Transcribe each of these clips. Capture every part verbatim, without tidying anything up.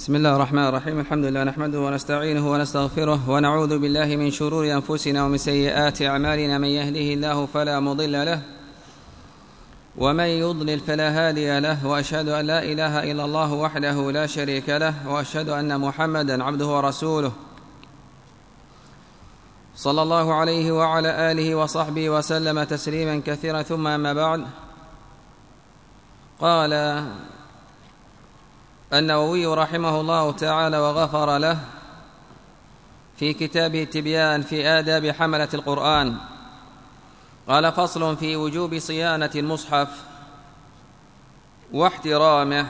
بسم الله الرحمن الرحيم. الحمد لله نحمده ونستعينه ونستغفره ونعوذ بالله من شرور أنفسنا ومن سيئات أعمالنا. من يهده الله فلا مضل له ومن يضلل فلا هادي له، وأشهد أن لا إله إلا الله وحده لا شريك له، وأشهد أن محمدا عبده ورسوله صلى الله عليه وعلى آله وصحبه وسلم تسليما كثيرا. ثم أما بعد، قال النووي رحمه الله تعالى وغفر له في كتابه التبيان في آداب حملة القرآن، قال: فصل في وجوب صيانة المصحف واحترامه.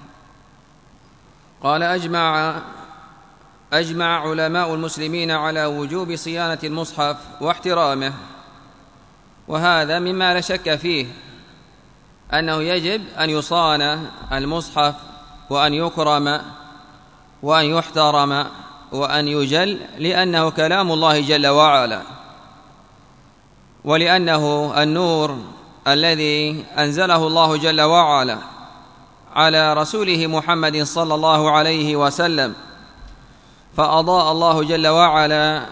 قال: أجمع أجمع علماء المسلمين على وجوب صيانة المصحف واحترامه، وهذا مما لا شك فيه أنه يجب أن يصان المصحف وأن يكرم وأن يحترم وأن يجل، لأنه كلام الله جل وعلا، ولأنه النور الذي أنزله الله جل وعلا على رسوله محمد صلى الله عليه وسلم، فأضاء الله جل وعلا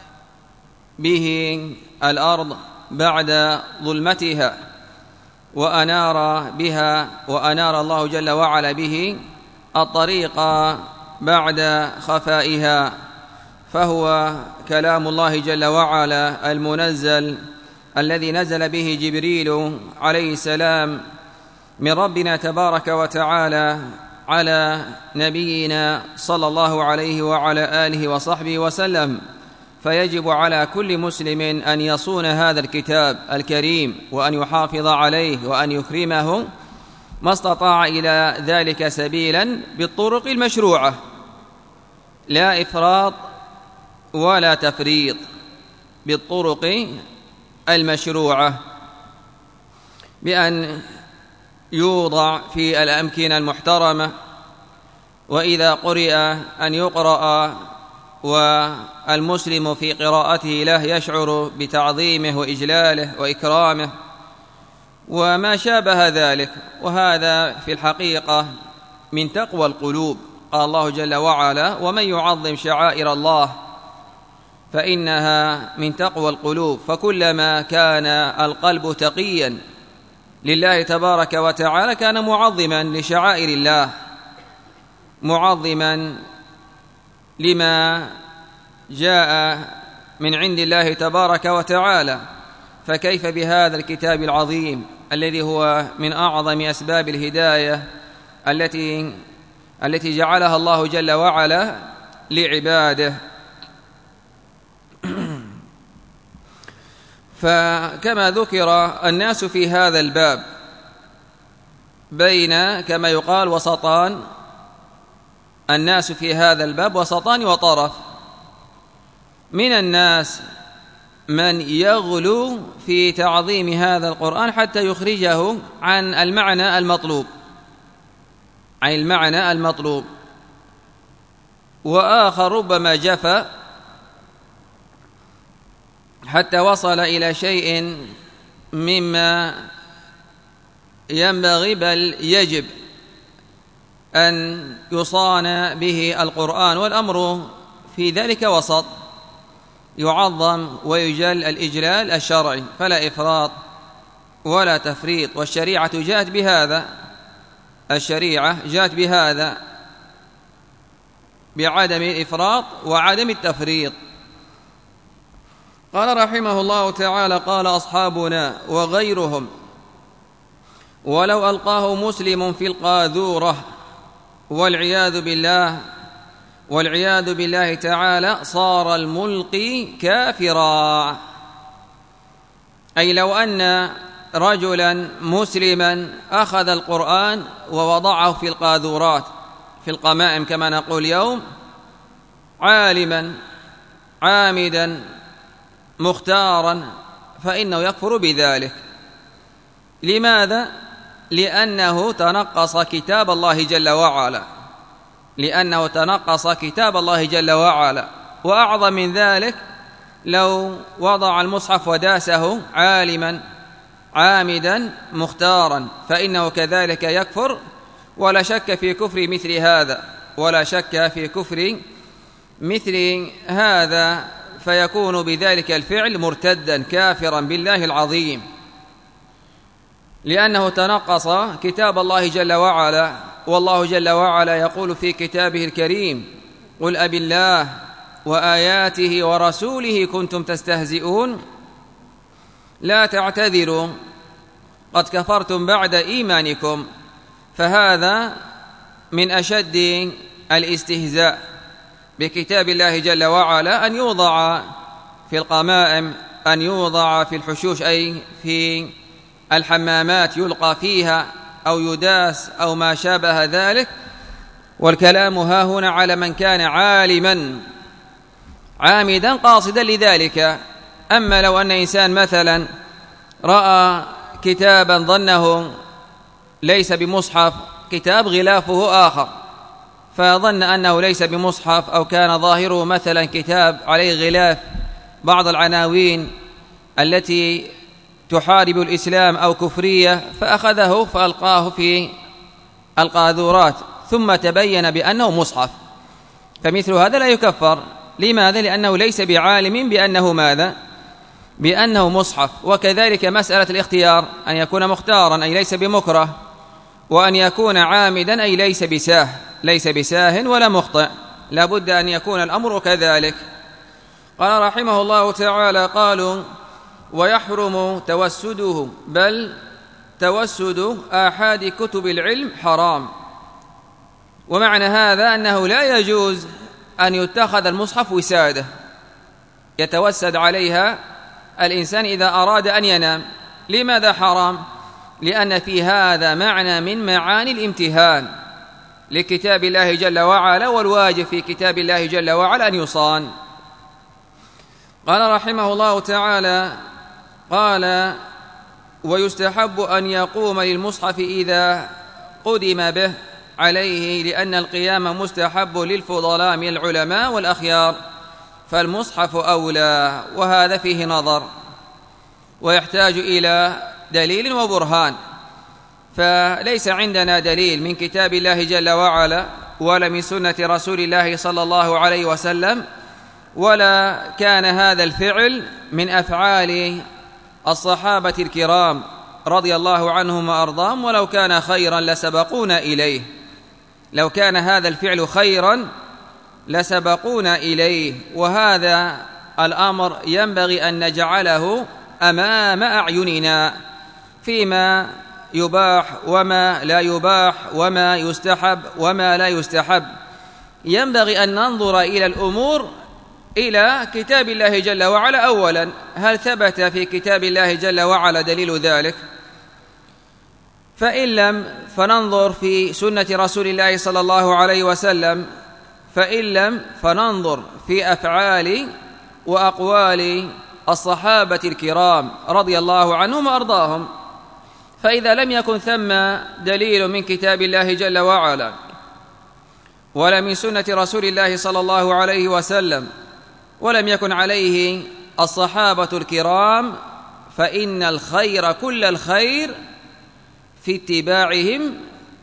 به الأرض بعد ظلمتها، وأنار بها وأنار الله جل وعلا به الطريق بعد خفائها، فهو كلام الله جل وعلا المنزل الذي نزل به جبريل عليه السلام من ربنا تبارك وتعالى على نبينا صلى الله عليه وعلى آله وصحبه وسلم. فيجب على كل مسلم أن يصون هذا الكتاب الكريم وأن يحافظ عليه وأن يكرمه ما استطاع إلى ذلك سبيلا بالطرق المشروعة، لا إفراط ولا تفريط، بالطرق المشروعة، بأن يوضع في الأمكنة المحترمة، وإذا قرئ أن يقرأ والمسلم في قراءته له يشعر بتعظيمه وإجلاله وإكرامه وما شابه ذلك. وهذا في الحقيقة من تقوى القلوب. قال الله جل وعلا: ومن يعظم شعائر الله فإنها من تقوى القلوب. فكلما كان القلب تقيا لله تبارك وتعالى كان معظما لشعائر الله، معظما لما جاء من عند الله تبارك وتعالى. فكيف بهذا الكتاب العظيم الذي هو من أعظم أسباب الهداية التي التي جعلها الله جل وعلا لعباده. فكما ذكر الناس في هذا الباب بين كما يقال وسطان، الناس في هذا الباب وسطان وطرف. من الناس من يغلو في تعظيم هذا القرآن حتى يخرجه عن المعنى المطلوب عن المعنى المطلوب وآخر ربما جفا حتى وصل إلى شيء مما ينبغي بل يجب أن يصان به القرآن، والأمر في ذلك وسط، يعظم ويجل الإجلال الشرعي، فلا إفراط ولا تفريط. والشريعة جاءت بهذا الشريعة جاءت بهذا بعدم الإفراط وعدم التفريط. قال رحمه الله تعالى: قال أصحابنا وغيرهم: ولو ألقاه مسلم في القاذورة والعياذ بالله والعياذ بالله تعالى صار الملقي كافرا. أي لو أن رجلا مسلما أخذ القرآن ووضعه في القاذورات، في القمائم كما نقول اليوم، عالما عامدا مختارا، فإنه يكفر بذلك. لماذا؟ لأنه تنقص كتاب الله جل وعلا لأنه تنقص كتاب الله جل وعلا. وأعظم من ذلك لو وضع المصحف وداسه عالما عامدا مختارا، فإنه كذلك يكفر، ولا شك في كفر مثل هذا. ولا شك في كفر مثل هذا، فيكون بذلك الفعل مرتدا كافرا بالله العظيم، لأنه تنقص كتاب الله جل وعلا. والله جل وعلا يقول في كتابه الكريم: قل أبي الله وآياته ورسوله كنتم تستهزئون لا تعتذروا قد كفرتم بعد إيمانكم. فهذا من أشد الاستهزاء بكتاب الله جل وعلا، أن يوضع في القمائم، أن يوضع في الحشوش أي في الحمامات يلقى فيها أو يداس أو ما شابه ذلك. والكلام ها هنا على من كان عالما عامدا قاصدا لذلك. أما لو أن إنسان مثلا رأى كتابا ظنه ليس بمصحف، كتاب غلافه آخر، فظن أنه ليس بمصحف، أو كان ظاهره مثلا كتاب عليه غلاف بعض العناوين التي تحارب الإسلام أو كفرية، فأخذه فألقاه في القاذورات، ثم تبين بأنه مصحف، فمثل هذا لا يكفر. لماذا؟ لأنه ليس بعالم بأنه ماذا؟ بأنه مصحف. وكذلك مسألة الاختيار، أن يكون مختارا أي ليس بمكره، وأن يكون عامدا أي ليس بساه، ليس بساه ولا مخطئ، لا بد أن يكون الأمر كذلك. قال رحمه الله تعالى: قالوا ويحرم توسده، بل توسد آحاد كتب العلم حرام. ومعنى هذا أنه لا يجوز أن يتخذ المصحف وسادة يتوسد عليها الإنسان إذا أراد أن ينام. لماذا حرام؟ لأن في هذا معنى من معاني الامتهان لكتاب الله جل وعلا، والواجب في كتاب الله جل وعلا أن يصان. قال رحمه الله تعالى: قال ويستحب أن يقوم للمصحف إذا قدم به عليه، لأن القيام مستحب للفضلاء من العلماء والأخيار، فالمصحف أولى. وهذا فيه نظر ويحتاج إلى دليل وبرهان، فليس عندنا دليل من كتاب الله جل وعلا ولا من سنة رسول الله صلى الله عليه وسلم، ولا كان هذا الفعل من أفعال الصحابة الكرام رضي الله عنهم وأرضاهم، ولو كان خيرا لسبقونا إليه، لو كان هذا الفعل خيرا لسبقونا إليه. وهذا الأمر ينبغي أن نجعله أمام أعيننا فيما يباح وما لا يباح، وما يستحب وما لا يستحب. ينبغي أن ننظر إلى الأمور إلى كتاب الله جل وعلا أولا، هل ثبت في كتاب الله جل وعلا دليل ذلك؟ فإن لم فننظر في سنة رسول الله صلى الله عليه وسلم، فإن لم فننظر في أفعال وأقوال الصحابة الكرام رضي الله عنهم وأرضاهم. فإذا لم يكن ثم دليل من كتاب الله جل وعلا ولا من سنة رسول الله صلى الله عليه وسلم، ولم يكن عليه الصحابة الكرام، فإن الخير كل الخير في اتباعهم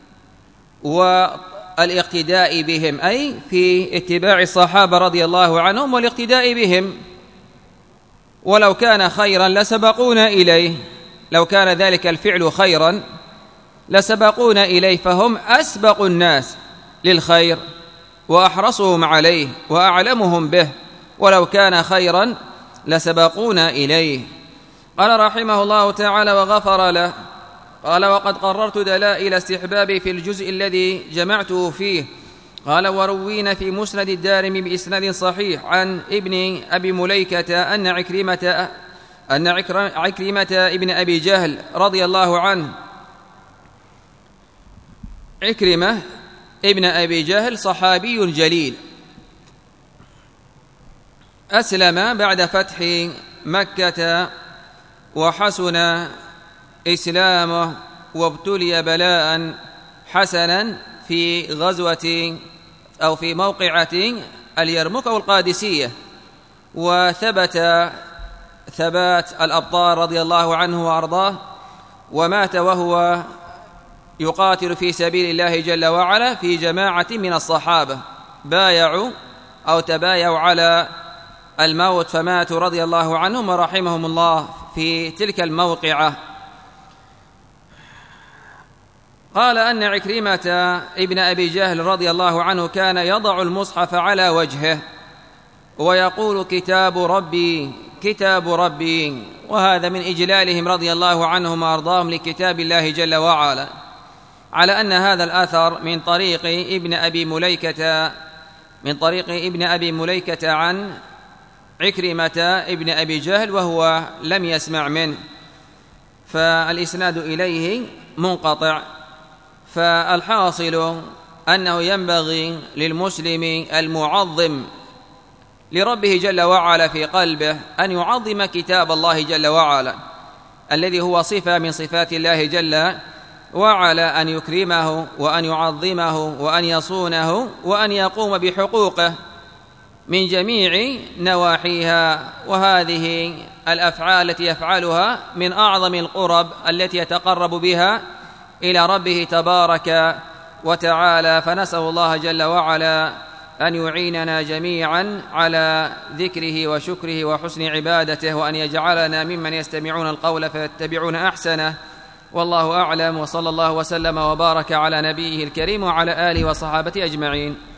والاقتداء بهم، أي في اتباع الصحابة رضي الله عنهم والاقتداء بهم. ولو كان خيرا لسبقونا إليه، لو كان ذلك الفعل خيرا لسبقونا إليه، فهم أسبق الناس للخير وأحرصهم عليه وأعلمهم به، ولو كان خيرا لسبقونا إليه. قال رحمه الله تعالى: وغفر له. قال: وقد قررت دلائل استحبابي في الجزء الذي جمعته فيه. قال: وروينا في مسند الدارمي بإسناد صحيح عن ابن أبي مليكة أن عكرمة أن عكرمة ابن أبي جهل رضي الله عنه، عكرمة ابن أبي جهل صحابي جليل، أسلم بعد فتح مكة وحسن إسلامه، وابتلي بلاء حسنا في غزوة أو في موقعة اليرموك أو القادسية، وثبت ثبات الأبطال رضي الله عنه وأرضاه، ومات وهو يقاتل في سبيل الله جل وعلا في جماعة من الصحابة بايعوا أو تبايعوا على الموت فماتوا رضي الله عنهم ورحمهم الله في تلك الموقعة. قال أن عكرمة ابن أبي جهل رضي الله عنه كان يضع المصحف على وجهه ويقول كتاب ربي كتاب ربي، وهذا من إجلالهم رضي الله عنهم وأرضاهم لكتاب الله جل وعلا، على أن هذا الأثر من طريق ابن أبي مليكة من طريق ابن أبي مليكة عن عكرمة ابن أبي جهل وهو لم يسمع منه، فالإسناد إليه منقطع. فالحاصل أنه ينبغي للمسلم المعظم لربه جل وعلا في قلبه أن يعظم كتاب الله جل وعلا الذي هو صفة من صفات الله جل وعلا، أن يكرمه وأن يعظمه وأن يصونه وأن يقوم بحقوقه من جميع نواحيها. وهذه الأفعال التي يفعلها من أعظم القرب التي يتقرب بها إلى ربه تبارك وتعالى، فنسأل الله جل وعلا أن يعيننا جميعا على ذكره وشكره وحسن عبادته، وأن يجعلنا ممن يستمعون القول فيتبعون أحسنه. والله أعلم، وصلى الله وسلم وبارك على نبيه الكريم وعلى آله وصحابته أجمعين.